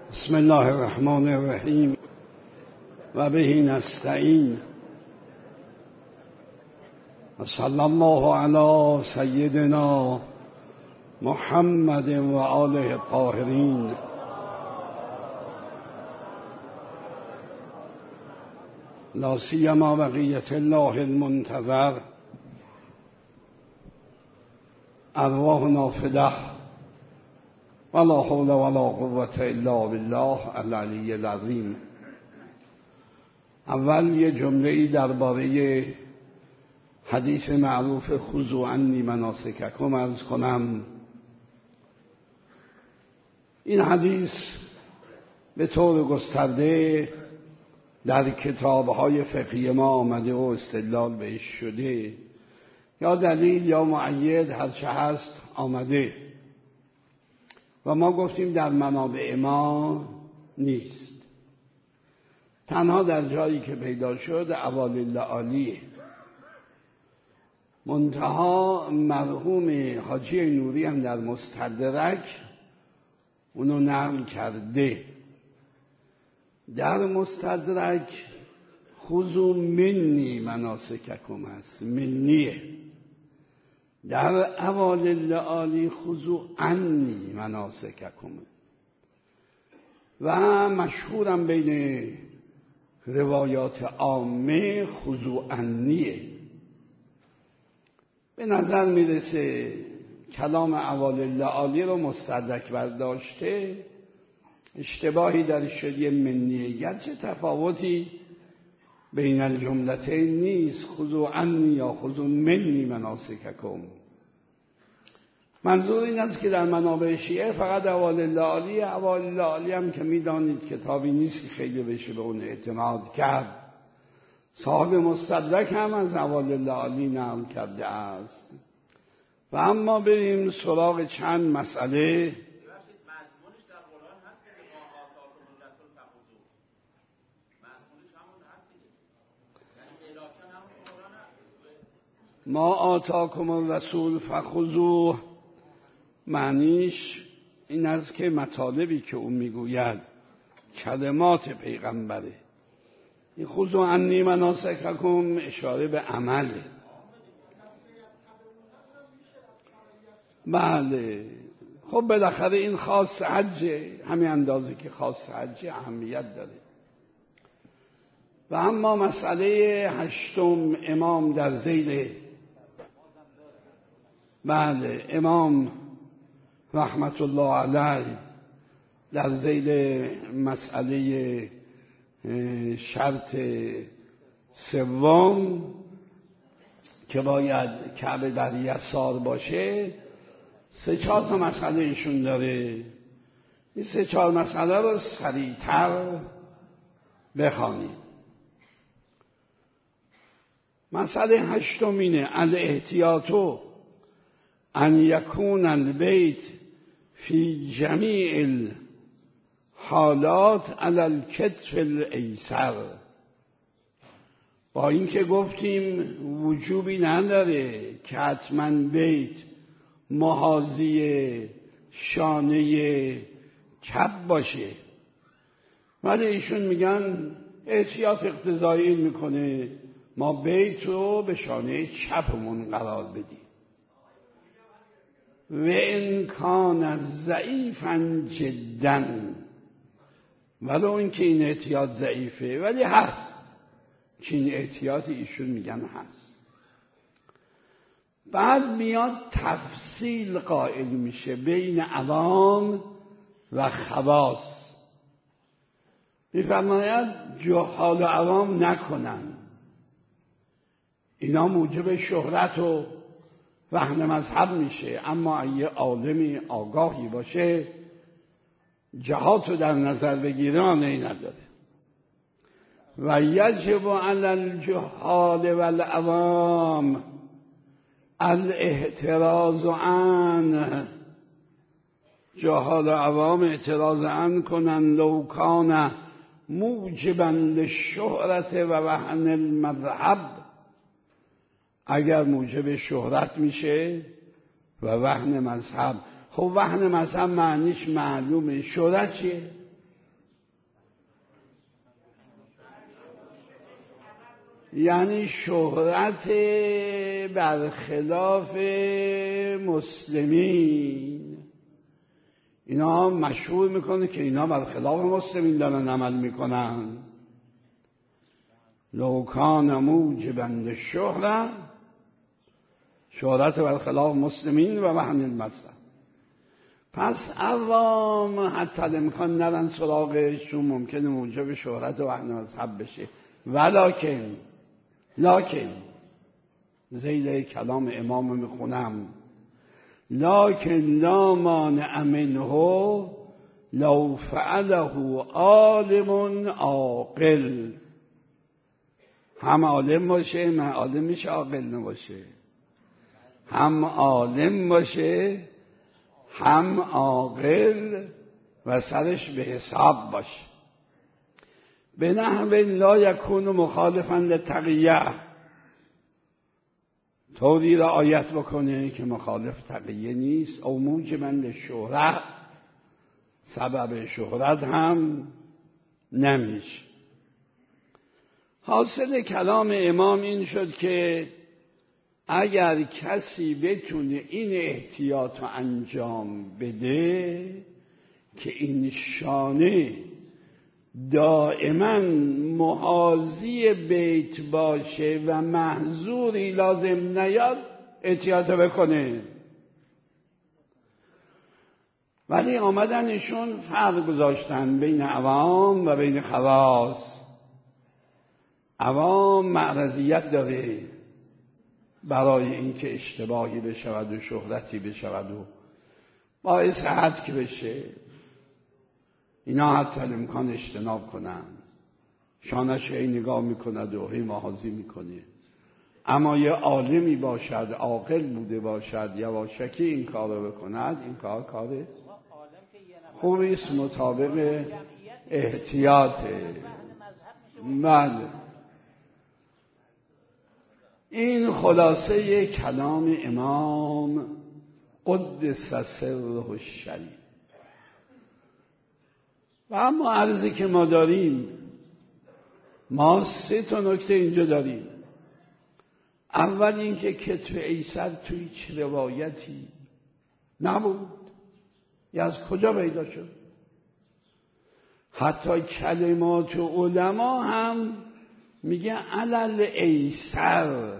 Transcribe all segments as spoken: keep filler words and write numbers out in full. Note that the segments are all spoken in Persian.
بسم الله الرحمن الرحیم و به نستعین و صلی الله علی سیدنا محمد و آله الطاهرین. لا سیما بقیة الله المنتظر ارواحنا فداه ولا حول ولا قوة الا بالله العلی العظیم. اول یه جمله‌ای درباره حدیث معروف خذوا عنی مناسککم عرض کنم. این حدیث به طور گسترده در کتاب‌های فقهی ما آمده و استدلال بهش شده، یا دلیل یا مؤید هر چه هست آمده و ما گفتیم در منابع ما نیست، تنها در جایی که پیدا شد اوالل عالیه. منتها مرحوم حاجی نوری هم در مستدرک اونو نقل کرده. در مستدرک خذوا منی مناسککم هست، منیه. در اوالل عالی خذوا عنی مناسککم و مشهورم بین روایات عامه خذوا عنیه. به نظر میرسه کلام اوالل عالی رو مستدرک برداشته، اشتباهی در شدی منیه، گرچه تفاوتی بین الجملتین نیست، خذوا عنی یا خذوا منی مناسککم. منظور این است که در منابع شیعه فقط اوالل عالی، اوالل عالی هم که میدانید کتابی نیست که خیلی بشه به اون اعتماد کرد. صاحب مستدرک هم از اوالل عالی نقل کرده است. و اما بریم سراغ چند مسئله. ما آتاکم الرسول فخذوه، معنیش این است که مطالبی که او میگوید کلمات پیغمبره. این خذوا عنی مناسککم اشاره به عمله. بله، خب بالاخره این خاص حجه، همین اندازه که خاص حجه اهمیت داره. و اما مسئله هشتم، امام در ذیل، بله امام رحمت الله علیه در ذیل مسئله شرط سوم که باید کعبه در یسار باشه، سه چهار تا مسئله ایشون داره. این سه چهار مسئله رو سریعتر بخوانید. مسئله هشتم اینه: الاحتیاط ان یکون البیت فی جمیع الحالات علی الکتف الایسر. با اینکه گفتیم وجوبی نداره که حتما بیت محاذی شانه چپ باشه، ولی ایشون میگن احتیاط اقتضایی میکنه ما بیت رو به شانه چپمون قرار بدیم. و ان کان ضعیفا جدا، ولو اینکه این احتیاط ضعیفه ولی هست، که این احتیاط ایشون میگن هست. بعد میاد تفصیل قائل میشه بین عوام و خواص. میفرماید جهال و عوام نکنن، اینا موجب شهرت و وهن مذهب میشه، اما اگه عالمی آگاهی باشه جهات رو در نظر بگیره آنهی نداره. و یجب علی الجهال والعوام الاحتراز عنه، جهال و عوام اعتراض عنه کنن لو کان موجبا للشهرت و وهن المذهب، اگر موجب شهرت میشه و وهن مذهب. خب وهن مذهب معنیش معلومه، شهرت چیه؟ یعنی شهرت برخلاف مسلمین. اینا مشهور میکنه که اینا برخلاف مسلمین دارن عمل میکنن. لو کان موجبا للشهرة، شهرت برخلاف مسلمین و وهن المذهب. پس عوام حتی امکان نرن سراغش، چون ممکنه موجب شهرت و وهن مذهب بشه. ولکن لکن زیل کلام امام میخونم، لکن لا مانع منه لو فعله عالم عاقل. هم عالم باشه، من عالم میشه عاقل نباشه. هم عالم باشه، هم عاقل و سرش به حساب باشه. به نحو لا یکون مخالفا للتقیه، طوری رعایت بکنه که مخالف تقیه نیست. او موجبا للشهرة، سبب شهرت هم نمیشه. حاصل کلام امام این شد که اگر کسی بتونه این احتیاط رو انجام بده که این شانه دائما محاذی بیت باشه و محظوری لازم نیاد، احتیاط بکنه. ولی آمدن ایشون فرق گذاشتن بین عوام و بین خواص. عوام معرضیت داره برای اینکه اشتباهی بشود و شهرتی بشود و باعث حد بشه، اینا حتی امکان اجتناب کنن. شانش هی نگاه میکند و هی محاذی میکنه. اما یه عالمی باشد، عاقل بوده باشد، یواشکی این کار رو بکند، این کار کاره خوبی است، مطابق احتیاطه. بله، این خلاصه کلام امام قدس سره الشریف. و اما عرضی که ما داریم، ما سه تا نکته اینجا داریم. اول اینکه کتف ایسر توی هیچ روایتی نبود، یا از کجا پیدا شد؟ حتی کلمات علما هم میگه علل ایسر،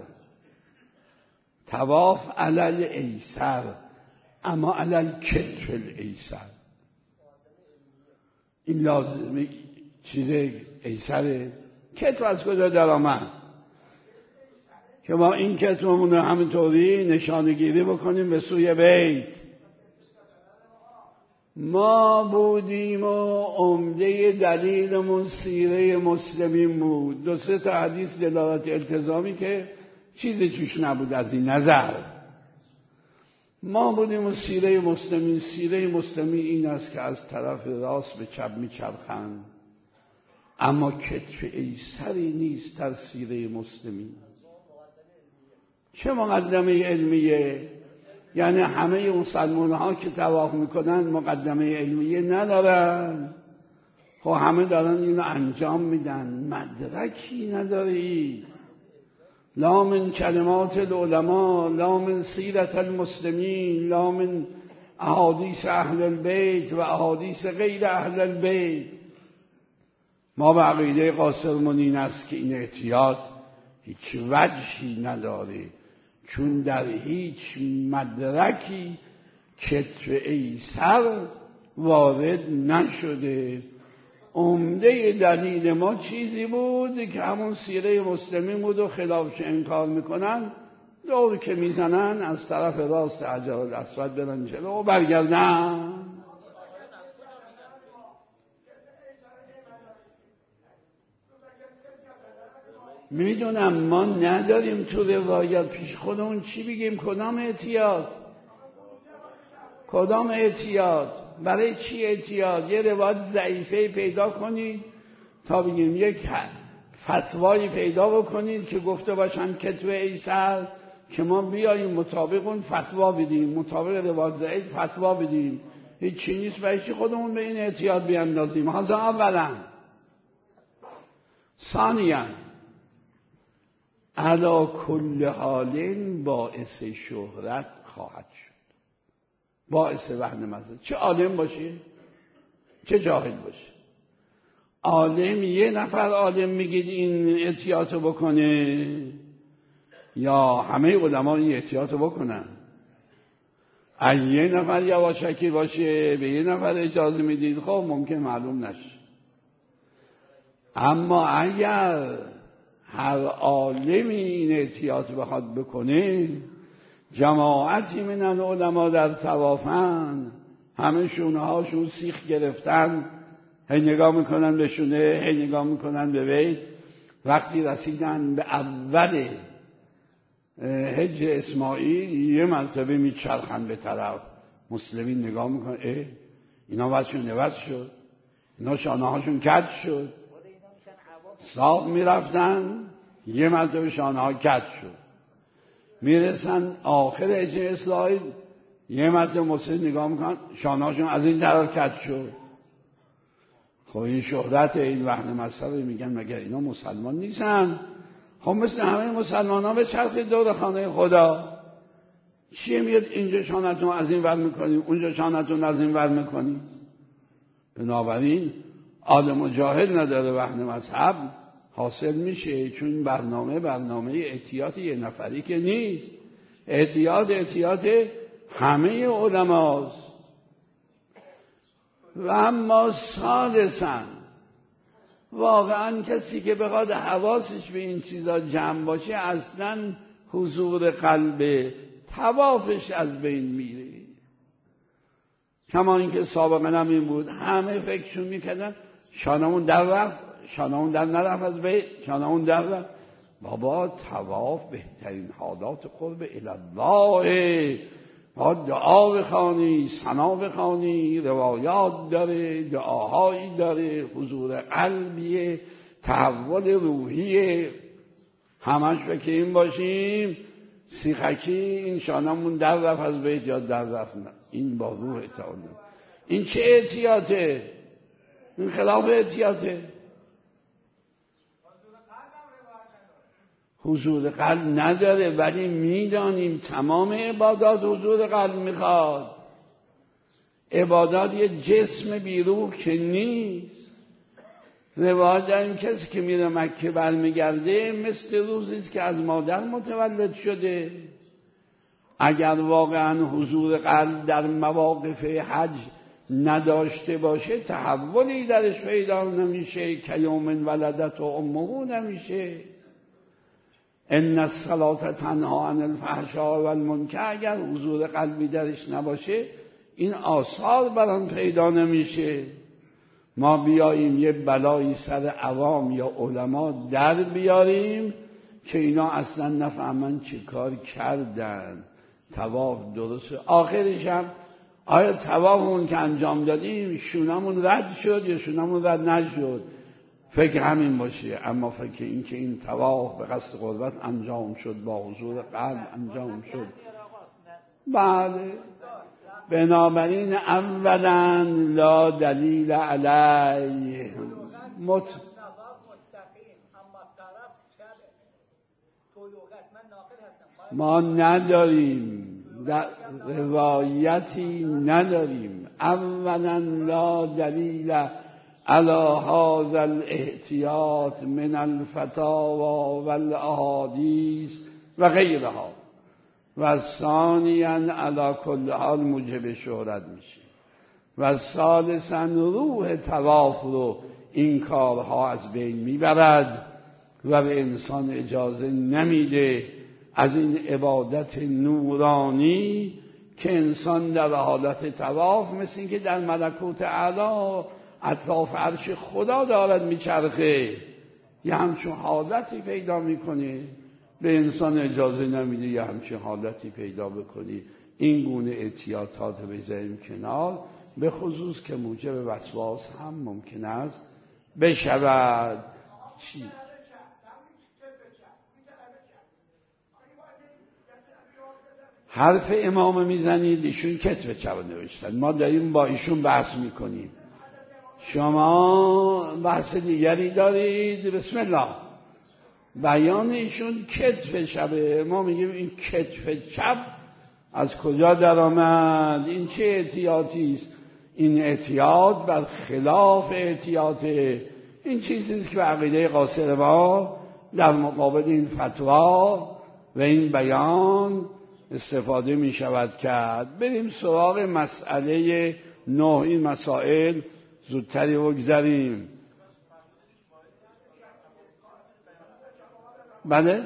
طواف علل ایسر، اما علل کتف ایسر. این لازم چیز ایسره. کتف از کجا در آمد؟ که ما این کتفمون رو همینطوری نشانگیری بکنیم به سوی بیت. ما بودیم و عمده دلیلمون سیره مسلمین بود. دو سه تا حدیث دلالت التزامی که چیزی توش نبود از این نظر. ما بودیم و سیره مسلمین. سیره مسلمین این است که از طرف راست به چپ میچرخند، اما کتف ایسری نیست در سیره مسلمین. چه مقدمه علمیه؟ یعنی همه مسلمان ها که طواف میکنن مقدمه علمیه ندارن. خب همه دارن اینو انجام میدن، مدرکی نداری. لا من کلمات العلماء، لا من سیرت المسلمین، لا من احادیث اهل البیت و احادیث غیر اهل البیت. ما به عقیده قاسمون این است که این احتیاط هیچ وجهی نداره، چون در هیچ مدرکی کتف ایسر وارد نشده. عمده دلیل ما چیزی بود که همون سیره مسلمین بود و خلافش انکار میکنن، دور که میزنن از طرف راست حجر الاسود برن جلو و برگردن. میدونم ما نداریم تو روایت پیش خودمون چی بگیم. کدام احتیاط؟ کدام احتیاط؟ برای چی احتیاط؟ یه روایت ضعیفه پیدا کنید تا بگیم، یک فتوایی پیدا بکنید که گفته باشن کتف ایسر، که ما بیاییم مطابق اون فتوا بدیم، مطابق روایت ضعیف فتوا بدیم. هیچ چی نیست، برای چی خودمون به این احتیاط بیاندازیم؟ حاضر اولا. ثانیاً علا کل حال باعث شهرت خواهد شد، باعث وهن مزد. چه عالم باشه چه جاهل باشه. عالم یه نفر عالم میگید این احتیاطو بکنه یا همه علما این احتیاطو بکنن؟ اگه یه نفر یواشکی باشه به یه نفر اجازه میدید خب ممکن معلوم نشه. اما اگر هر عالمی این احتیاط بخواد بکنه، جماعتی من العلماء در طوافن، همه شونه هاشون سیخ گرفتن، هی نگاه میکنن به شونه، هی نگاه میکنن به وی. وقتی رسیدن به اول حج اسماعیل یه مرتبه میچرخن به طرف، مسلمین نگاه میکنن اه اینا وضعشون عوض شد، اینا شانه هاشون کج شد. صاف میرفتن یه مرتبه شانه ها کج شد. میرسن آخر حج اسماعیل یه مرتبه مسلمین نگاه میکنن شانه هاشون از این طرف کج شد. خب این شهرت این وهن مذهبی. میگن مگر اینا مسلمان نیستن؟ خب مثل همه مسلمان ها به چرخ دور خانه خدا. چیه میاد اینجا شانتون از این ور میکنیم اونجا شانتون از این ور میکنیم؟ بنابراین عالم و جاهل نداره وهن مذهب حاصل میشه، چون برنامه برنامه احتیاط یه نفری که نیست، احتیاط احتیاط همه علماست. و اما ثالثاً واقعاً کسی که بخواد حواسش به این چیزا جمع باشه اصلاً حضور قلب طوافش از بین میره. کما اینکه سابقا هم این بود، همه فکرشون میکردن شانمون در رفت، شانمون در نرفت از بین، شانمون در رفت. بابا طواف بهترین حالات قرب الالله، با دعا بخوانی، ثنا بخوانی، روایات داره، دعاهایی داره، حضور قلبیه، تحول روحیه. همش فکر این باشیم سیخکی این شانمون در رفت از بیت یا در رفت. نه، این با روح تعالی. این چه احتیاطه؟ این خلاف احتیاطه. حضور قلب نداره، ولی میدانیم تمام عبادات حضور قلب میخواد. عبادات یه جسم بیروح که نیست. روایت داریم کسی که میره مکه برمیگرده مثل روزیست که از مادر متولد شده. اگر واقعا حضور قلب در مواقف حج نداشته باشه تحولی درش پیدا نمیشه، که یوم ولدت و امه نمیشه. ان الصلاة تنها عن الفحشاء والمنکر. اگر حضور قلبی درش نباشه این آثار برام پیدا نمیشه. ما بیاییم یه بلایی سر عوام یا علما در بیاریم که اینا اصلا نفهمن چه کار کردن. طواف درسته، آخرش هم آیا طوافمون که انجام دادیم شونمون رد شد یا شونمون رد نشد؟ فکر همین باشه. اما فکر این که این طواف به قصد قربت انجام شد، با حضور قلب انجام شد. بله. بنابراین اولا لا دلیل علیه مت ما نداریم، در روایتی نداریم. اولا لا دلیل علی هذا الاحتیاط من الفتاوی والاحادیث و غیرها. و ثانیاً علی کل حال موجب شهرت میشه. و ثالثاً روح طواف رو این کارها از بین میبرد و به انسان اجازه نمیده از این عبادت نورانی که انسان در حالت طواف مثل این که در ملکوت اعلی اطراف عرش خدا دارد میچرخه، یه همچون حالتی پیدا میکنه. به انسان اجازه نمیده یه همچین حالتی پیدا بکنی. این گونه احتیاطات بذاریم کنار، به خصوص که موجب وسواس هم ممکن است بشود. چی؟ حرف امام میزنید، ایشون کتف چپ نوشتن، ما داریم با ایشون بحث میکنیم. شما بحث دیگری دارید؟ بسم الله. بیان ایشون کتف شبه. ما میگیم این کتف چپ از کجا در آمد؟ این چه احتیاطی است؟ این احتیاط بر خلاف احتیاطه. این چیزی است که به عقیده قاصر ما در مقابل این فتوا و این بیان استفاده می شود کرد. بریم سراغ مسئله نه. این مسائل زودتری بگذریم. بله؟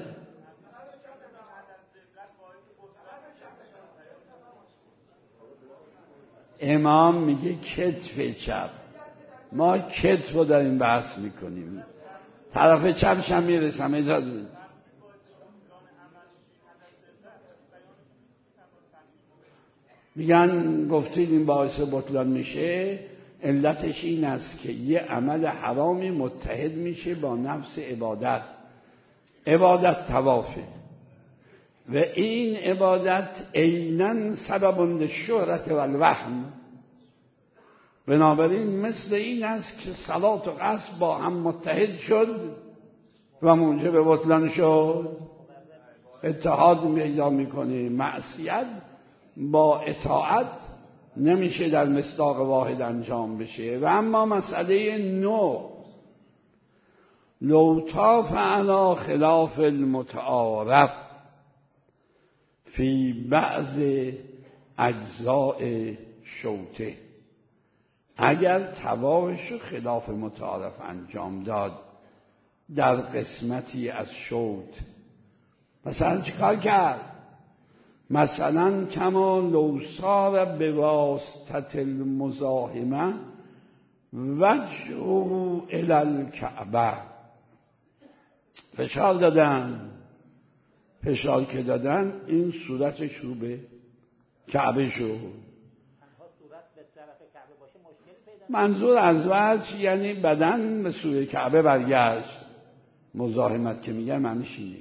امام میگه کتف چپ. ما کتف رو داریم بحث میکنیم. طرف چپش هم میرسم، اجازه بدید. میگن گفتید این باعث بطلان میشه، علتش این است که یه عمل حرامی متحد میشه با نفس عبادت. عبادت طوافه و این عبادت عیناً سبب للشهرت و الوهم. بنابراین مثل این است که صلات و قصد با هم متحد شد و موجب بطلان شد. اتحاد پیدا میکنه. معصیت با اطاعت نمیشه در مصداق واحد انجام بشه. و اما مسئله نو، لو طاف علی خلاف المتعارف فی بعض اجزاء شوطه، اگر طوافش خلاف متعارف انجام داد در قسمتی از شوط، مثلا چیکار کرد؟ مثلا کما لو صار بواسطه المزاحمه وجهه الی الکعبه، فشار دادن فشار که دادن این صورتش رو به کعبه شد. منظور از وجه یعنی بدن به سوی کعبه برگشت. مزاحمت که میگه معنیش اینه.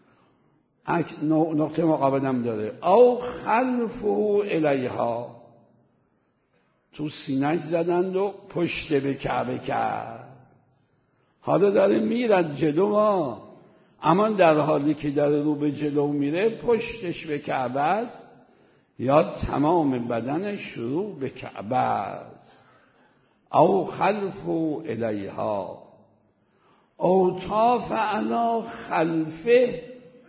نقطه مقابلم داره. او خلفه الیها، تو سینه‌اش زدند و پشت به کعبه کرد. حالا داره میرد جلو ما، اما در حالی که داره رو به جلو میره پشتش به کعبه است یا تمام بدنش رو به کعبه است. او خلفه الیها او طاف علی خلفه،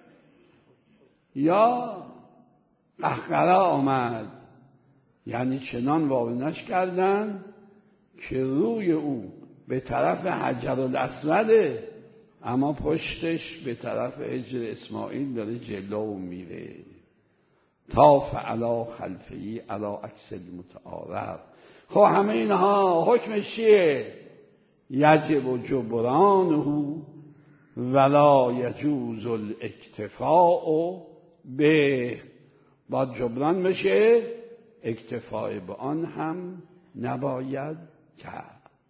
یا قهقرا آمد، یعنی چنان واینش کردن که روی او به طرف حجر الاسوده اما پشتش به طرف حجر اسماعیل داره جلو میره. طاف علی خلفهی علی عکس المتعارف. خب همه اینها حکمش چیه؟ یجب جبرانه ولا یجوز الاکتفاء به، باید جبران بشه، اکتفاء به آن هم نباید کرد.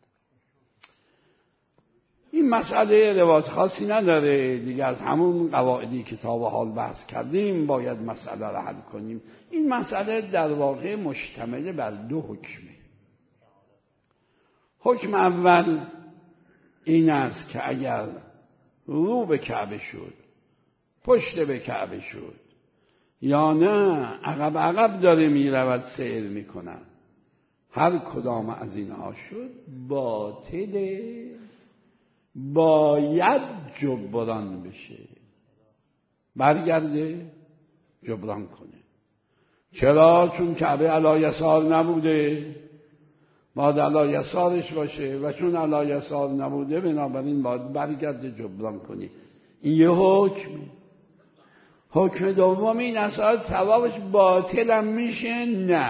این مسئله روایت خاصی نداره دیگه، از همون قواعدی که تا به حال بحث کردیم باید مسئله را حل کنیم. این مسئله در واقع مشتمل بر دو حکمه. حکم اول این است که اگر رو به کعبه شد، پشت به کعبه شد، یا نه عقب عقب داره میرود سیر میکنن، هر کدام از اینها شد باطله، باید جبران بشه، برگرده جبران کنه. چرا؟ چون کعبه علی یسار نبوده، باید علی یسارش باشه و چون علی یسار نبوده بنابراین باید برگرده جبران کنی. این یه حکم. حکم دوم این است طوافش باطل هم میشه؟ نه،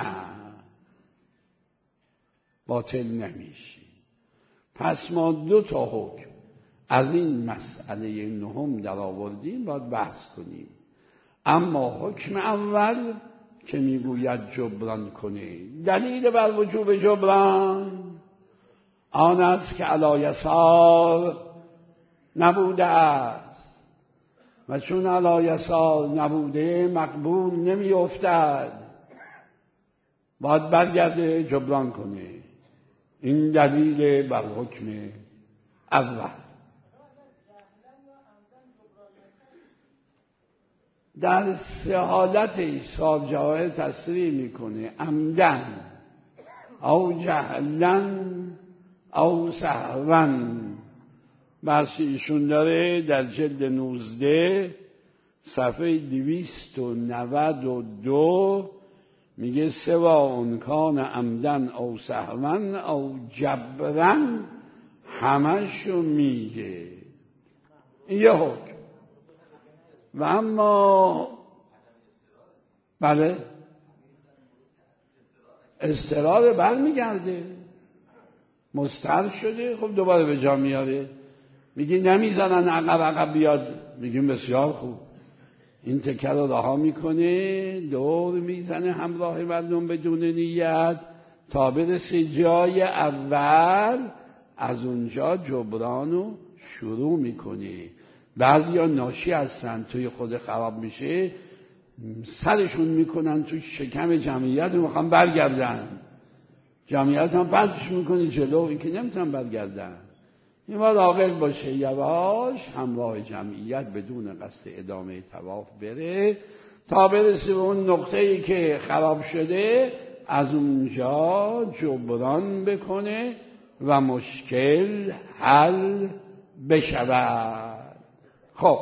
باطل نمیشه. پس ما دو تا حکم از این مسئله نهم در آوردیم، باید بحث کنیم. اما حکم اول که میگوید جبران کنه، دلیل بر وجوب جبران آن است که علی یسار نبوده است و چون علی یسار نبوده مقبول نمی افتد، باید برگرده جبران کنه. این دلیل بر حکم اول. در سه حالت ایثار جواهر تصریح میکنه: عمدن او جهلن او سهوا. بحث ایشون داره در جلد نوزده صفحه دویست و نود و دو، میگه سوا انکان عمدن او سهوا او جبرن، همشو میگه. این یه حکم. و اما بله استقرار برمیگرده، مستر شده، خب دوباره به جا میاره. میگه نمیزنن عقب عقب بیاد، میگیم بسیار خوب. این تکه رو رها میکنه، دور میزنه همراه مردم بدون نیت تا برسه جای اول، از اونجا جبرانو شروع میکنه. بعضیا ناشی هستن، توی خود خراب میشه، سرشون میکنن تو شکم جمعیت، میخوان برگردن، جمعیت هم پرتش میکنه جلو، این که نمیتونن برگردن. این باید عاقل باشه، یواش همراه جمعیت بدون قصد ادامه طواف بره تا برسه به اون نقطه‌ای که خراب شده، از اونجا جبران بکنه و مشکل حل بشود. خب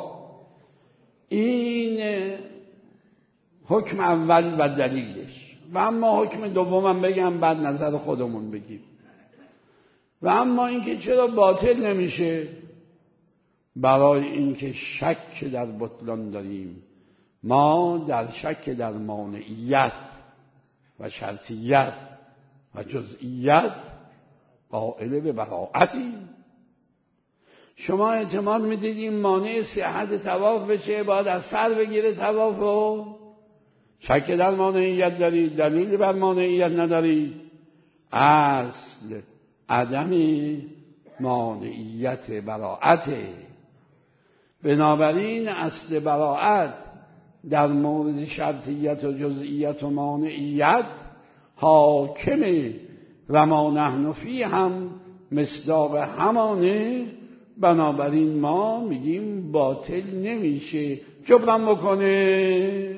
این حکم اول و دلیلش. و اما حکم دومم بگم، بعد نظر خودمون بگیم. و اما اینکه چرا باطل نمیشه؟ برای اینکه شک در بطلان داریم. ما در شک در مانعیت و شرطیت و جزئیت قائل به براءتیم. شما اعتماد میدید این مانع صحت طواف بشه، باید از سر بگیره طواف رو؟ شک در مانعیت دارید، دلیل بر مانعیت ندارید. اصل عدم مانعیت براءت. بنابراین اصل براءت در مورد شرطیت و جزئیت و مانعیت حاکمه و ما نحن فیه هم مصداق همانه. بنابراین ما میگیم باطل نمیشه. جبران بکنه،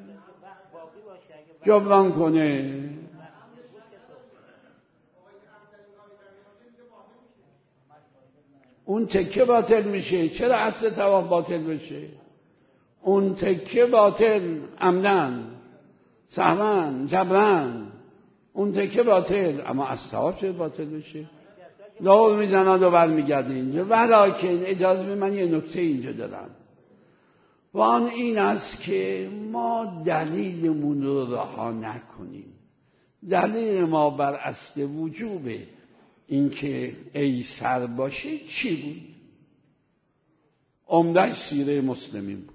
جبران کنه. اون تکه باطل میشه. چرا اصل طواف باطل بشه؟ اون تکه باطل، عمدن سهوا جبران، اون تکه باطل. اما اصل طواف چرا باطل بشه؟ دور میزند و برمیگرده اینجا. ولیکن اجازه به من یه نکته اینجا دارم، و آن این است که ما دلیلمون رو رها نکنیم. دلیل ما بر اصل وجوبه اینکه ایسر باشه چی بود؟ عمده‌اش سیره مسلمین بود.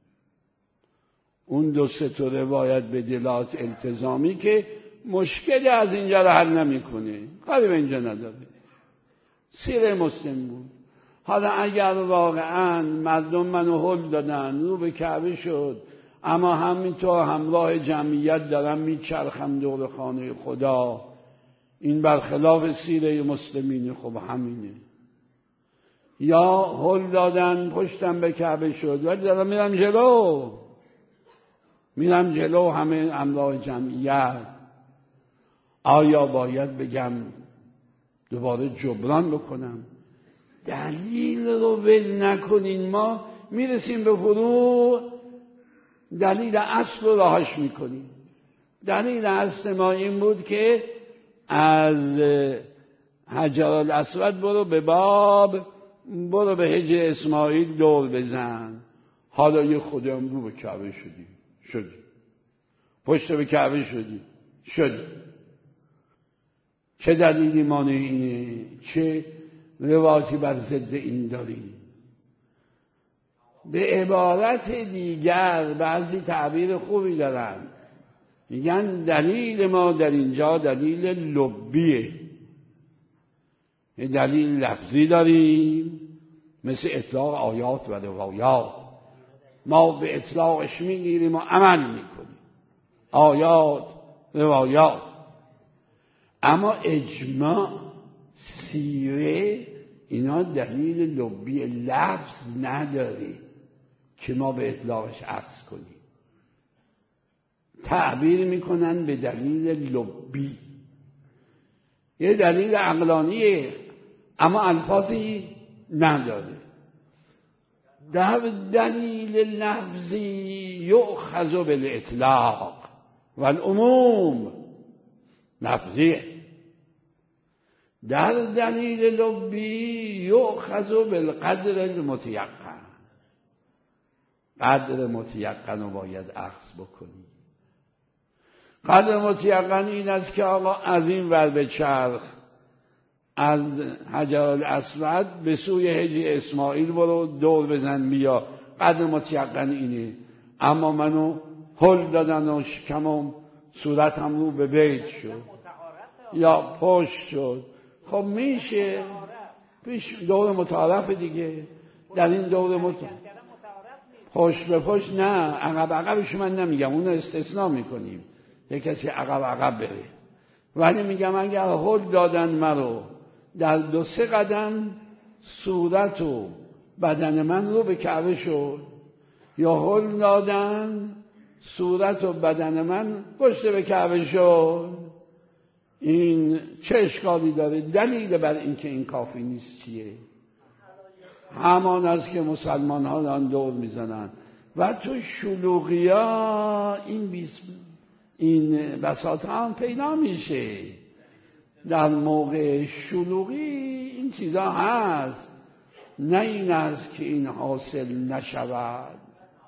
اون دو سه تا روایت به دلالت التزامی که مشکلی از اینجا رو حل نمی‌کنه، کاری به اینجا نداره. سیره مسلم بود. حالا اگر واقعاً مردم منو هل دادن، رو به کعبه شد، اما همینطور همراه جمعیت دارم میچرخم دور خانه خدا، این برخلاف سیره مسلمین. خب همینه. یا هل دادن پشتم به کعبه شد ولی دارم میرم جلو، میرم جلو همه همراه جمعیت. آیا باید بگم دوباره جبران بکنم؟ دلیل رو ول نکنین. ما میرسیم به فروع، دلیل اصل رو رهاش میکنیم. دلیل اصل ما این بود که از حجر الاسود برو به باب، برو به حجر اسماعیل دور بزن. حالا یه خودم رو به کعبه شدی شدی پشت به کعبه شدی شدی چه دلیلی مانع اینه؟ چه روایتی بر ضد این داریم؟ به عبارت دیگر بعضی تعبیر خوبی دارن، میگن دلیل ما در اینجا دلیل لبیه. دلیل لفظی داریم مثل اطلاق آیات و روایات، ما به اطلاقش میگیریم و عمل میکنیم، آیات روایات. اما اجماع، سیره، اینا دلیل لبی لفظ نداره که ما به اطلاقش عکس کنیم. تعبیر میکنن به دلیل لبی، یه دلیل عقلانیه اما الفاظی نداره. در دلیل لفظی یؤخذ بالاطلاق و العموم لفظیه، در دلیل لبی یؤخذ بالقدر المتیقن، قدر متیقن رو باید اخذ بکنی. قدر متیقن این است که آقا از این ور به چرخ از حجر الاسود به سوی حجر اسماعیل برو دور بزن بیا، قدر متیقن اینه. اما منو هل دادن و شکمم صورتم رو به بیت شد یا پشت شد، خب میشه پیش دور متعارف دیگه. در این دور متعارف پشت به پشت نه، عقب عقبش من نمیگم، اون استثناء میکنیم، یک کسی عقب عقب بره، ولی میگم اگر هل دادن مرو در دو سه قدم صورت و بدن من رو به کعبه شد، یا هل دادن صورت و بدن من پشت به کعبه شد، این چه اشکالی داره؟ دلیل بر اینکه این کافی نیست چیه؟ همان است که مسلمان ها آن دور میزنن و تو شلوغی ها این بیس این بساط هم پیدا میشه. در موقع شلوغی این چیزا هست، نه این است که این حاصل نشود.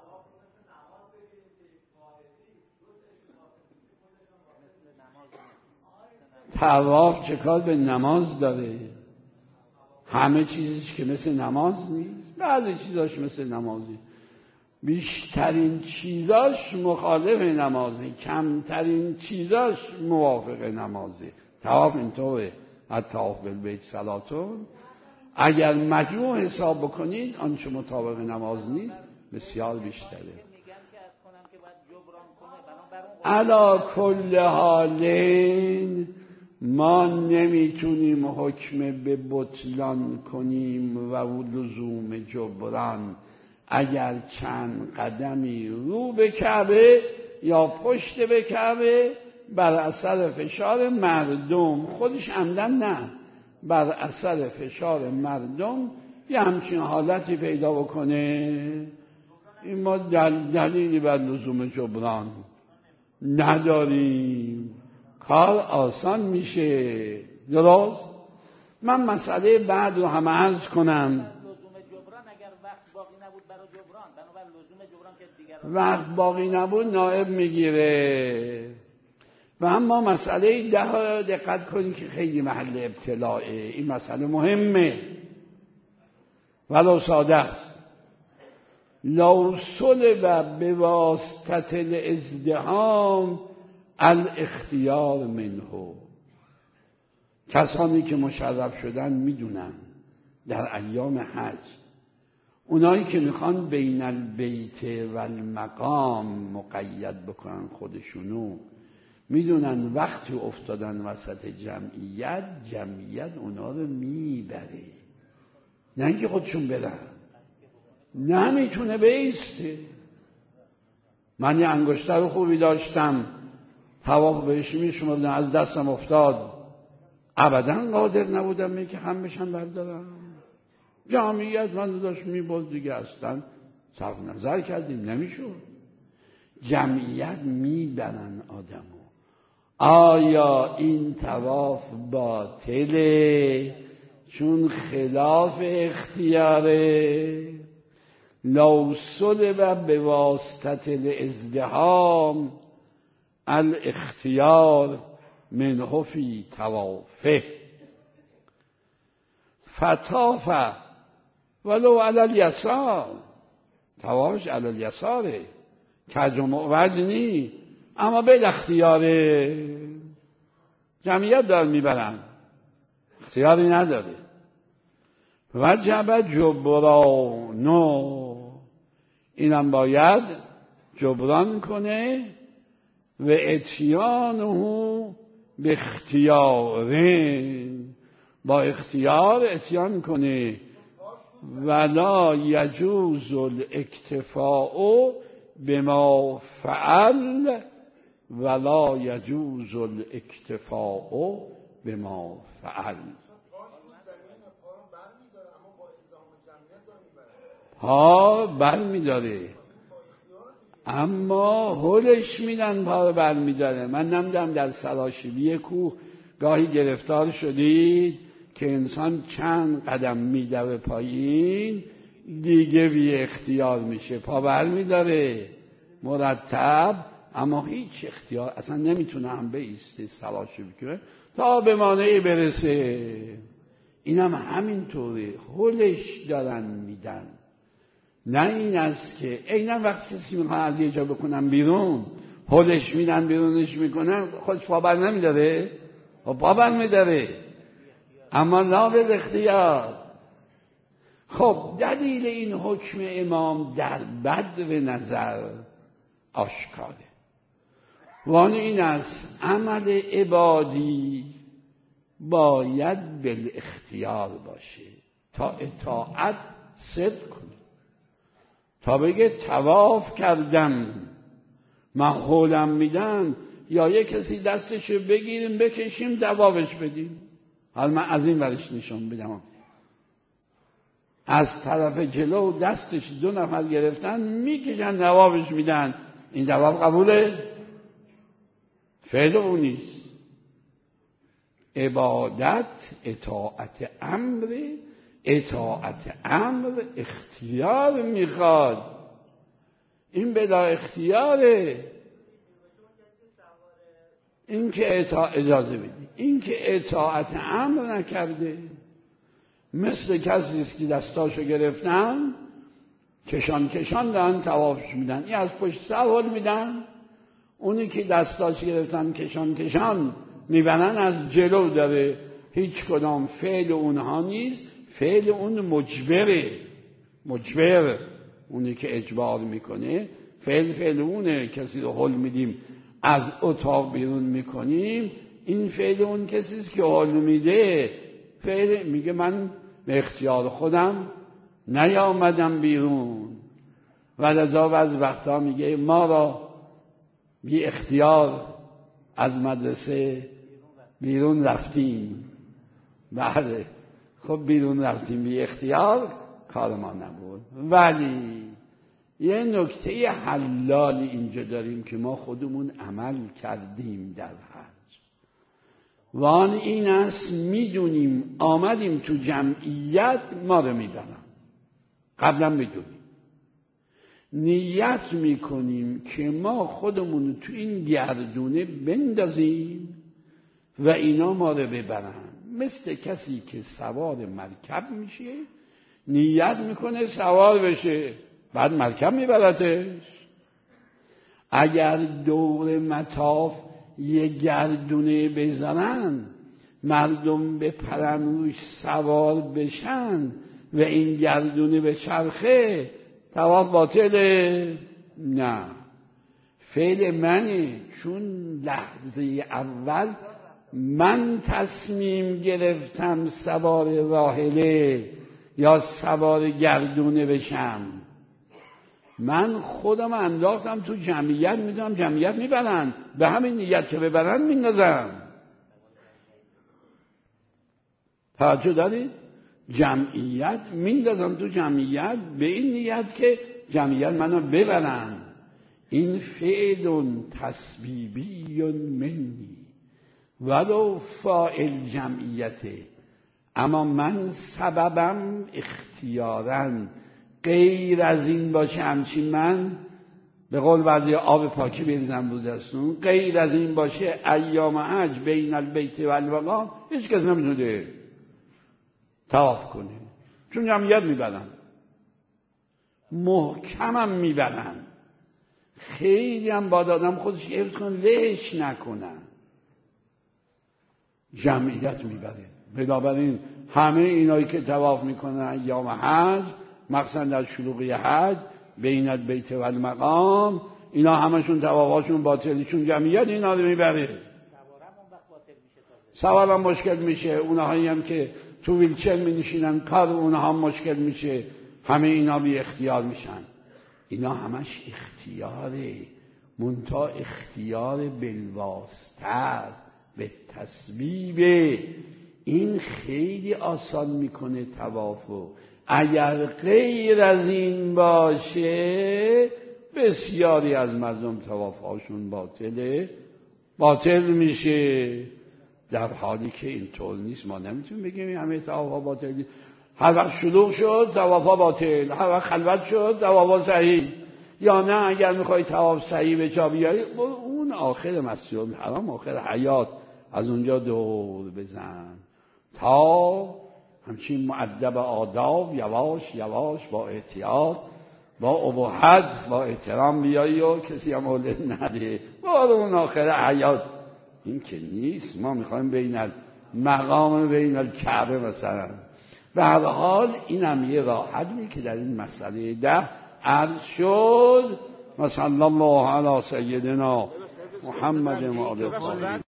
طواف چه کار به نماز داره؟ همه چیزش که مثل نماز نیست، بعضی چیزاش مثل نمازی، بیشترین چیزاش مخالف نمازی، کمترین چیزاش موافق نمازی. طواف اینطوره، الطواف بالبیت صلاتون، اگر مجموع حساب بکنید آنچه مطابق نماز نیست بسیار بیشتره. علی کل حالین ما نمیتونیم حکم به بطلان کنیم و لزوم جبران اگر چند قدمی رو به کعبه یا پشت به کعبه بر اثر فشار مردم، خودش عمدن نه، بر اثر فشار مردم یه همچین حالتی پیدا بکنه، این ما دل دلیلی بر لزوم جبران نداریم، کار آسان میشه. درست؟ من مسئله بعد رو هم عرض کنم. وقت باقی نبود نائب میگیره. و اما مسئله ده دقت کنید که خیلی محل ابتلاعه، این مسئله مهمه ولو ساده است. لو صلب بواسطه الازدحام الاختیار منه، کسانی که مشرف شدن میدونن در ایام حج، اونایی که میخوان بین البیت و المقام مقید بکنن خودشونو، میدونن وقتی افتادن وسط جمعیت، جمعیت اونا رو میبره، نه اینکه خودشون برن، نمیتونه بیسته. من یه انگشتر خوبی داشتم، طواف بهش میشمردن، از دستم افتاد، ابدا قادر نبودم می که هم بشن بردارم. جمعیت من داشت میبرد دیگه، اصلا صرف نظر کردیم نمیشد. جمعیت میبرن آدمو. آیا این طواف باطله چون خلاف اختیاره؟ لو صلب به واسطه الازدحام الاختیار منه فی طوافه فطاف ولو علی الیسار، طوافش علی الیساره، کج و معوج نی، اما به اختیاره. جمعیت دار میبرن، اختیاری نداره. وجب جبرانو، اینم باید جبران کنه. و اتیانه به اختیاره، با اختیار اتیان کنه. ولا یجوز الاکتفاء بما فعل ولا یجوز الاکتفاء بما فعل. ها بر میداره اما هلش میدن پا بر میداره. من نمیدونم در سراشیبی کوه گاهی گرفتار شدید که انسان چند قدم میدوه پایین دیگه بی اختیار میشه، پا بر میداره مرتب، اما هیچ اختیار اصلا نمیتونه هم بیسته سراشیبی کنه تا به مانعی برسه. اینم هم همینطوره، هلش دارن میدن. نه این است که عیناً وقتی کسی میخواد از یه جا بکنن بیرون هلش میدن بیرونش میکنن، خودش پابر نمیداره؟ خب پابر میداره اما لا به اختیار. خب دلیل این حکم امام در بدو نظر آشکاره، وان این است عمل عبادی باید بالاختیار باشه تا اطاعت صدق کنه. تا بگه طواف کردم من هولم میدن، یا یه کسی دستشو بگیریم بکشیم دوابش بدیم. حالا من از این ورش نشون بدم، از طرف جلو دستش دو نفر گرفتن میکشن دوابش میدن، این دواب قبوله؟ فعل اون نیست. عبادت اطاعت امر، اطاعت امر اختیار میخواد، این بلا اختیاره. این که اطاعت اجازه بدی، این که اطاعت امر نکرده مثل کسی است که دستاشو گرفتن کشان کشان دارن طوافش میدن، این از پشت سر هل میدن، اونی که دستاش گرفتن کشان کشان میبنن از جلو داره. هیچ کدام فعل اونها نیست، فعل اون مجبره، مجبر اونی که اجبار میکنه، فعل فعل اونه. کسی رو هل میدیم از اتاق بیرون میکنیم، این فعل اون کسی است که هل میده. فعل میگه من به اختیار خودم نیامدم بیرون، و لذا از وقتا میگه ما را بی اختیار از مدرسه بیرون رفتیم. بله خب بیرون رفتیم بی اختیار، کار ما نبود. ولی یه نکته حلال اینجا داریم که ما خودمون عمل کردیم در حج، وان این است میدونیم آمدیم تو جمعیت ما رو میدانم، قبلا میدونیم نیت میکنیم که ما خودمون تو این گردونه بندازیم و اینا ما رو ببرن. مثل کسی که سوار مرکب میشه نیت میکنه سوار بشه، بعد مرکب میبرتش. اگر دور مطاف یه گردونه بزنن مردم بپرن روش سوار بشن و این گردونه به چرخه، طواف باطله؟ نه، فعل منه، چون لحظه اول من تصمیم گرفتم سوار راحله یا سوار گردونه بشم، من خودم انداختم تو جمعیت، میدونم جمعیت میبرن، به همین نیت که ببرن میندازم. توجه دارید؟ جمعیت میندازم تو جمعیت به این نیت که جمعیت منو ببرن. این فعل تسبیبی منی ولو فاعل جمعیته، اما من سببم اختیاراً غیر از این باشه، همچین من به قول بعضی آب پاکی بریزم رو دستون، غیر از این باشه ایام حج بین البیت و المقام هیچ کس نمیتونه طواف کنه، چون جمعیت میبرن، محکمم میبرن، خیلی هم با آدم خودش حفظ کن لهش نکنن، جمعیت میبره. بنابراین همه اینایی که طواف میکنن ایام حج، مخصوصا در شروع حج بین البیت و المقام، اینا همشون طوافاشون باطلی، چون جمعیت اینا رو میبره. سوارم مشکل میشه. اونهایی هم که تو ویلچر می نشینن، کار اونها مشکل میشه، همه اینا بی اختیار میشن. اینا همش اختیاره، منتها اختیار بالواسطه است، به تسبیب. این خیلی آسان میکنه طوافو. اگر غیر از این باشه بسیاری از مردم طوافهاشون باطله، باطل میشه. در حالی که اینطور نیست. ما نمیتونیم بگیم همه طوافها باطل نیست. هر وقت شلوغ شد طوافها باطل، هر وقت خلوت شد طوافها صحیح. یا نه اگر میخوای طواف صحیح به جا بیاری، اون آخر مسجد الحرام، آخر حیات، از اونجا دور بزن تا همچین مؤدب آداب یواش یواش با احتیاط با ابهت با احترام بیایی و کسی هم حوله نده بار اون آخر حیات. این که نیست. ما میخوایم بین المقام بین الکعبه مثلا. به هر حال این هم یه راه حلی که در این مسئله ده عرض شد. مثلا الله علی سیدنا محمد و آله